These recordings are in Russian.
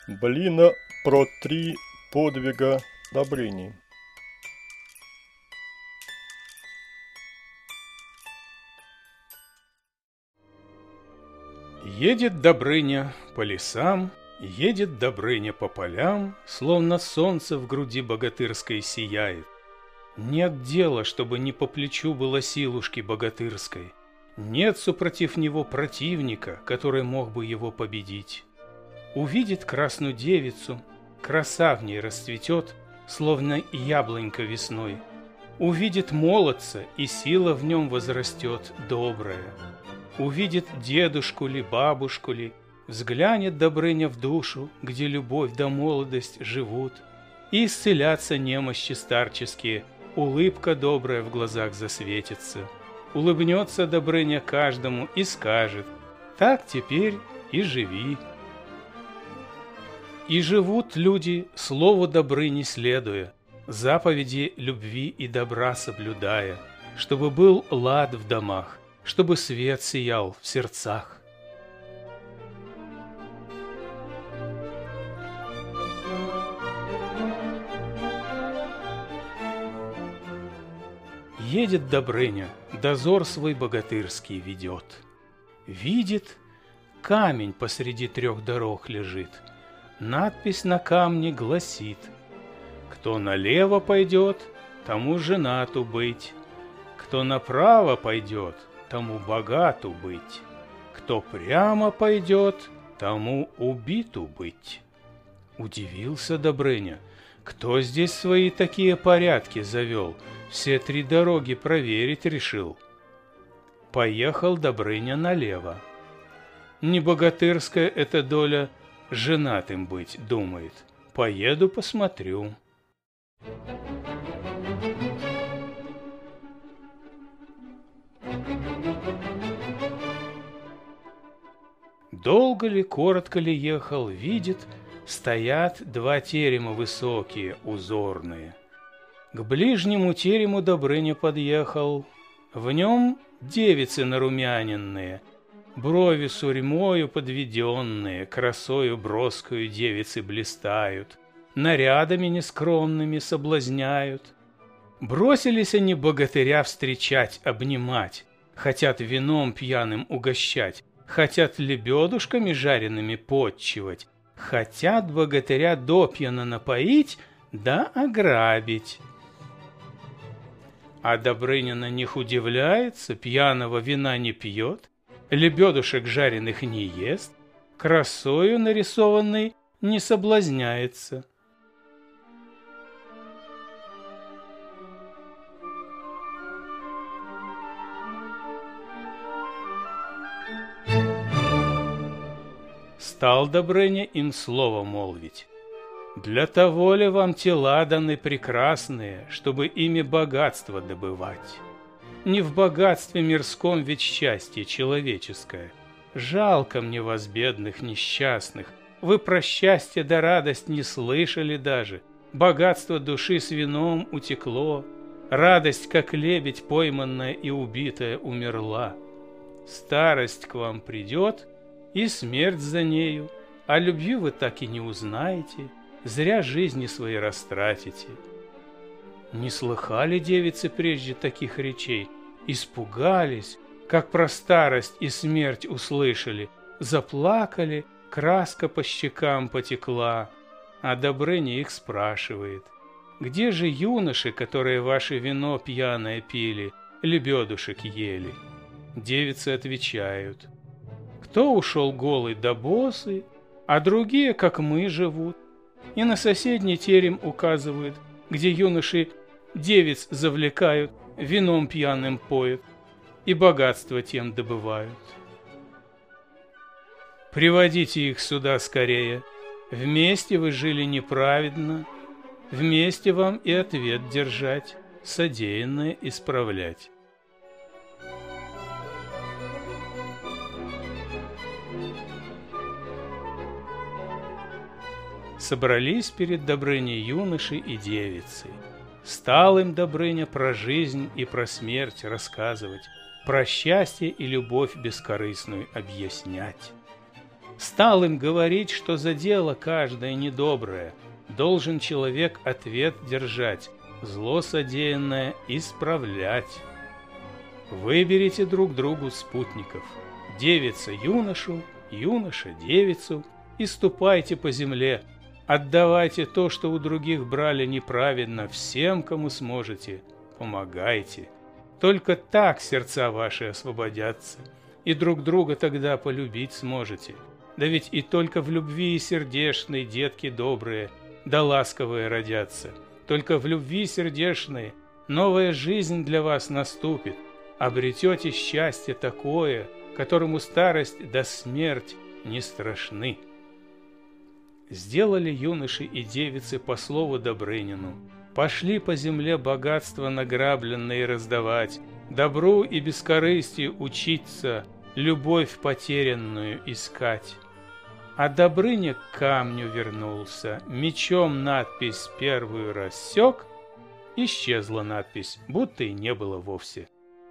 Былина про 3 подвига Добрыни. Едет Добрыня по лесам, едет Добрыня по полям, словно солнце в груди богатырской сияет. Нет дела, чтобы не по плечу было силушки богатырской. Нет супротив него противника, который мог бы его победить. Увидит красную девицу, краса в ней расцветет, словно яблонька весной. Увидит молодца, и сила в нем возрастет добрая. Увидит дедушку ли, бабушку ли, взглянет Добрыня в душу, где любовь да молодость живут, и исцелятся немощи старческие, улыбка добрая в глазах засветится. Улыбнется Добрыня каждому и скажет: «Так теперь и живи». И живут люди, слову Добрыни следуя, заповеди любви и добра соблюдая, чтобы был лад в домах, чтобы свет сиял в сердцах. Едет Добрыня, дозор свой богатырский ведет. Видит, камень посреди 3 дорог лежит. Надпись на камне гласит: кто налево пойдет, тому женату быть, кто направо пойдет, тому богату быть, кто прямо пойдет, тому убиту быть. Удивился Добрыня, кто здесь свои такие порядки завел, все 3 дороги проверить решил. Поехал Добрыня налево. Не богатырская эта доля женатым быть, думает. Поеду посмотрю. Долго ли, коротко ли ехал, видит, стоят 2 терема высокие, узорные. К ближнему терему Добрыня подъехал. В нем девицы нарумяненные, брови сурьмою подведенные, красою броскою девицы блистают, нарядами нескромными соблазняют. Бросились они богатыря встречать, обнимать, хотят вином пьяным угощать, хотят лебедушками жареными потчевать, хотят богатыря допьяно напоить да ограбить. А Добрыня на них удивляется, пьяного вина не пьет, лебедушек жареных не ест, красою нарисованной не соблазняется. Стал Добрыня им слово молвить: для того ли вам тела даны прекрасные, чтобы ими богатство добывать? Не в богатстве мирском ведь счастье человеческое. Жалко мне вас, бедных несчастных. Вы про счастье да радость не слышали даже. Богатство души с вином утекло. Радость, как лебедь пойманная и убитая, умерла. Старость к вам придет, и смерть за нею, а любви вы так и не узнаете, зря жизни свои растратите. Не слыхали девицы прежде таких речей, испугались, как про старость и смерть услышали, заплакали, краска по щекам потекла. А Добрыня их спрашивает: где же юноши, которые ваше вино пьяное пили, лебедушек ели? Девицы отвечают: кто ушел голый да босый, а другие, как мы, живут. И на соседний терем указывают, где юноши девиц завлекают, вином пьяным поют и богатство тем добывают. Приводите их сюда скорее. Вместе вы жили неправедно, вместе вам и ответ держать, содеянное исправлять. Собрались перед Добрыней юноши и девицы. Стал им Добрыня про жизнь и про смерть рассказывать, про счастье и любовь бескорыстную объяснять. Стал им говорить, что за дело каждое недоброе должен человек ответ держать, зло содеянное исправлять. Выберите друг другу спутников, девица юношу, юноша девицу, и ступайте по земле, отдавайте то, что у других брали неправедно, всем, кому сможете, помогайте. Только так сердца ваши освободятся, и друг друга тогда полюбить сможете. Да ведь и только в любви сердечной детки добрые, да ласковые родятся. Только в любви сердечной новая жизнь для вас наступит. Обретете счастье такое, которому старость да смерть не страшны. Сделали юноши и девицы по слову Добрынину. Пошли по земле богатства награбленные раздавать, добру и бескорыстию учиться, любовь потерянную искать. А Добрыня к камню вернулся, мечом надпись первую рассек, исчезла надпись, будто и не было вовсе.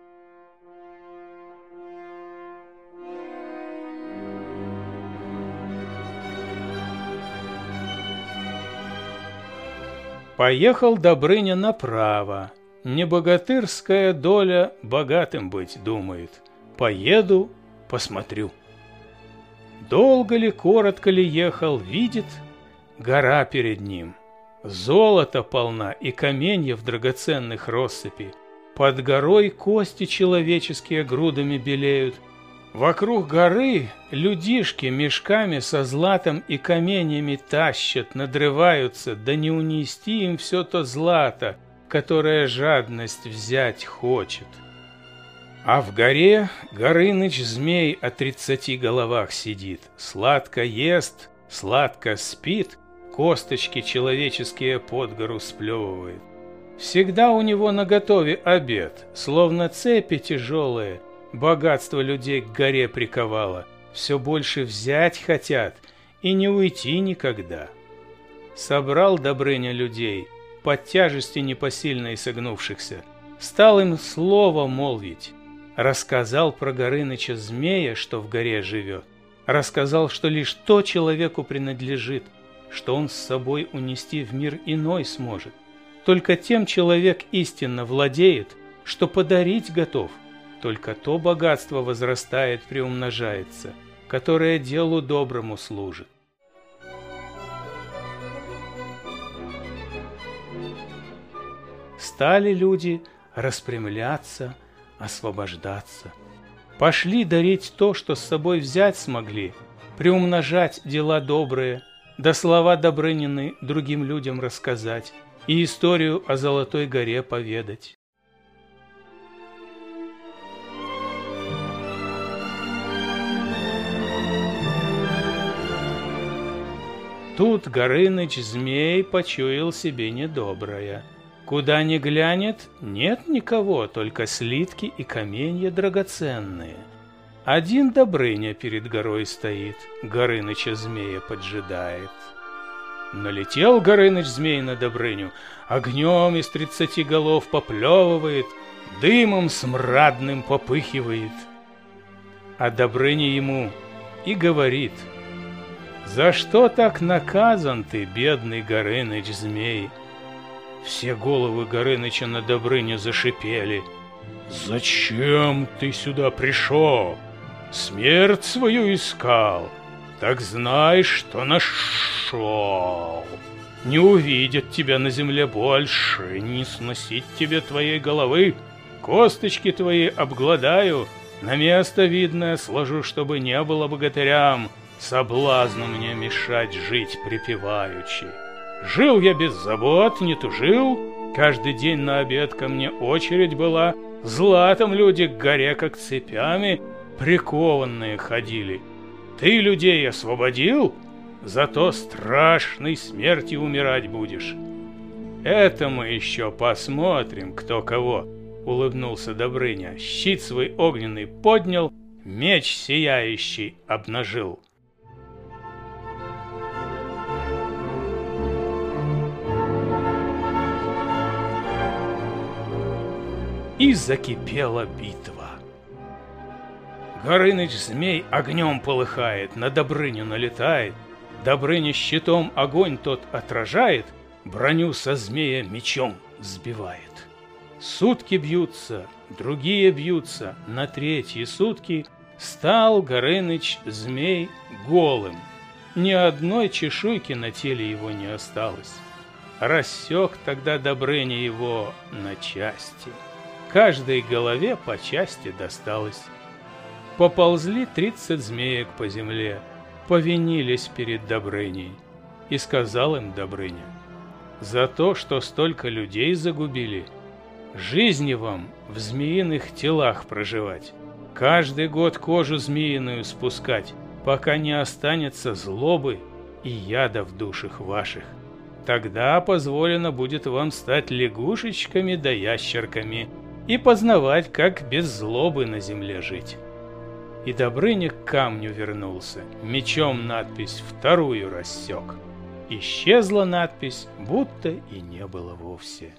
Поехал Добрыня направо. Не богатырская доля богатым быть думает. Поеду, посмотрю. Долго ли, коротко ли ехал, видит, гора перед ним. Золото полна и каменьев драгоценных россыпи. Под горой кости человеческие грудами белеют. Вокруг горы людишки мешками со златом и каменьями тащат, надрываются, да не унести им все то злато, которое жадность взять хочет. А в горе Горыныч-змей о 30 головах сидит, сладко ест, сладко спит, косточки человеческие под гору сплевывает. Всегда у него наготове обед, словно цепи тяжелые, богатство людей к горе приковало, все больше взять хотят и не уйти никогда. Собрал Добрыня людей, под тяжести непосильной согнувшихся, стал им слово молвить. Рассказал про Горыныча-змея, что в горе живет. Рассказал, что лишь то человеку принадлежит, что он с собой унести в мир иной сможет. Только тем человек истинно владеет, что подарить готов. Только то богатство возрастает, приумножается, которое делу доброму служит. Стали люди распрямляться, освобождаться. Пошли дарить то, что с собой взять смогли, приумножать дела добрые, да слова Добрынины другим людям рассказать и историю о Золотой горе поведать. Тут Горыныч-змей почуял себе недоброе. Куда ни глянет, нет никого, только слитки и каменья драгоценные. Один Добрыня перед горой стоит, Горыныча-змея поджидает. Налетел Горыныч-змей на Добрыню, огнем из 30 голов поплевывает, дымом смрадным попыхивает. А Добрыня ему и говорит: «За что так наказан ты, бедный Горыныч-змей?» Все головы Горыныча на Добрыню зашипели. «Зачем ты сюда пришел? Смерть свою искал? Так знай, что нашел. Не увидят тебя на земле больше, не сносить тебе твоей головы. Косточки твои обгладаю, на место видное сложу, чтобы не было богатырям соблазну мне мешать жить припеваючи. Жил я без забот, не тужил, каждый день на обед ко мне очередь была, златом люди к горе, как цепями, прикованные ходили. Ты людей освободил, зато страшной смертью умирать будешь. Это мы еще посмотрим, кто кого», — улыбнулся Добрыня, щит свой огненный поднял, меч сияющий обнажил. И закипела битва. Горыныч-змей огнем полыхает, на Добрыню налетает. Добрыня щитом огонь тот отражает, броню со змея мечом сбивает. Сутки бьются, другие бьются, на третьи сутки стал Горыныч-змей голым. Ни одной чешуйки на теле его не осталось. Рассек тогда Добрыня его на части. Каждой голове по части досталось. Поползли 30 змеек по земле, повинились перед Добрыней. И сказал им Добрыня: за то, что столько людей загубили, жизни вам в змеиных телах проживать, каждый год кожу змеиную спускать, пока не останется злобы и яда в душах ваших. Тогда позволено будет вам стать лягушечками да ящерками и познавать, как без злобы на земле жить. И Добрыня к камню вернулся, мечом надпись вторую рассек. Исчезла надпись, будто и не было вовсе.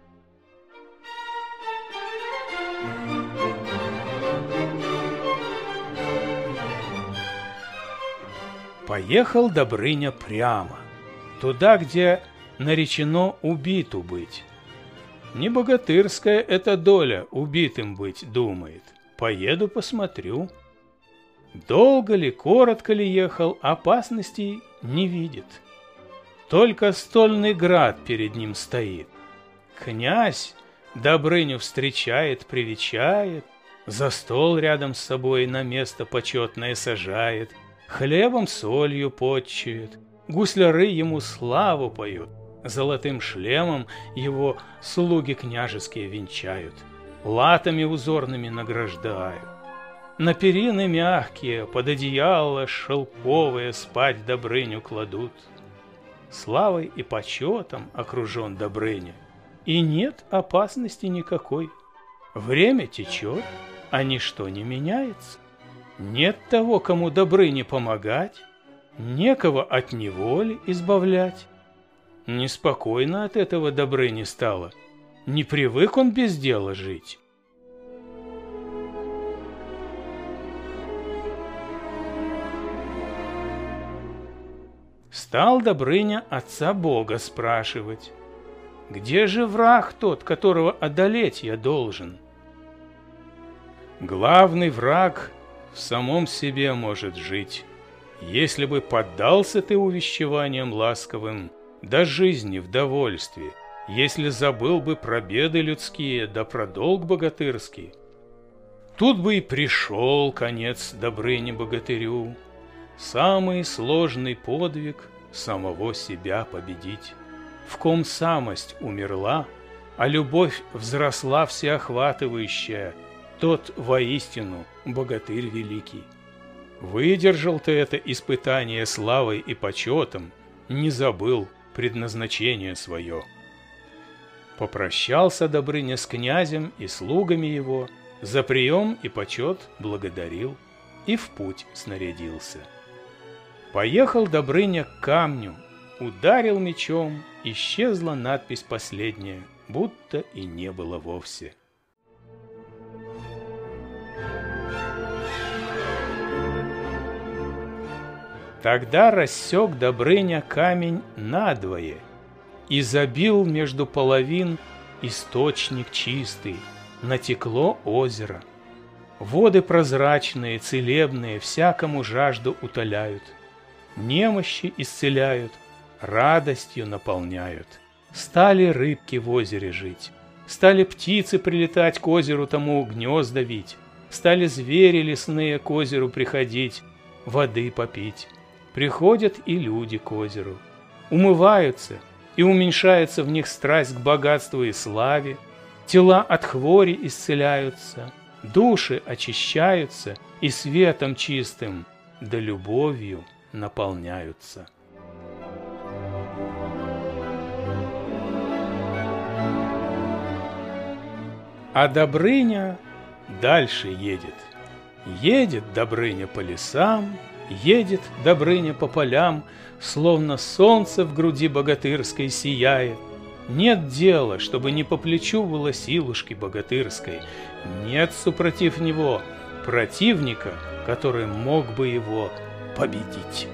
Поехал Добрыня прямо, туда, где наречено убиту быть. Не богатырская эта доля убитым быть думает. Поеду посмотрю. Долго ли, коротко ли ехал, опасностей не видит. Только стольный град перед ним стоит. Князь Добрыню встречает, привечает, за стол рядом с собой на место почетное сажает, хлебом солью потчует, гусляры ему славу поют, золотым шлемом его слуги княжеские венчают, латами узорными награждают. На перины мягкие, под одеяло шелковые спать Добрыню кладут. Славой и почетом окружен Добрыня, и нет опасности никакой. Время течет, а ничто не меняется. Нет того, кому Добрыне помогать, некого от неволи избавлять. Неспокойно от этого Добрыне стало, не привык он без дела жить. Стал Добрыня отца Бога спрашивать: где же враг тот, которого одолеть я должен? Главный враг в самом себе может жить. Если бы поддался ты увещеваниям ласковым, до жизни в довольстве, если забыл бы про беды людские, да про долг богатырский, тут бы и пришел конец Добрыне-богатырю. Самый сложный подвиг — самого себя победить. В ком самость умерла, а любовь взросла всеохватывающая, тот воистину богатырь великий. Выдержал ты это испытание славой и почетом, не забыл предназначение свое. Попрощался Добрыня с князем и слугами его, за прием и почет благодарил и в путь снарядился. Поехал Добрыня к камню, ударил мечом, исчезла надпись последняя, будто и не было вовсе. Тогда рассек Добрыня камень надвое и забил между половин источник чистый, натекло озеро. Воды прозрачные, целебные, всякому жажду утоляют, немощи исцеляют, радостью наполняют. Стали рыбки в озере жить, стали птицы прилетать к озеру тому гнезда вить, стали звери лесные к озеру приходить, воды попить. Приходят и люди к озеру, умываются, и уменьшается в них страсть к богатству и славе, тела от хвори исцеляются, души очищаются и светом чистым, да любовью наполняются. А Добрыня дальше едет. Едет Добрыня по лесам, едет Добрыня по полям, словно солнце в груди богатырской сияет. Нет дела, чтобы не по плечу было силушки богатырской, нет супротив него противника, который мог бы его победить.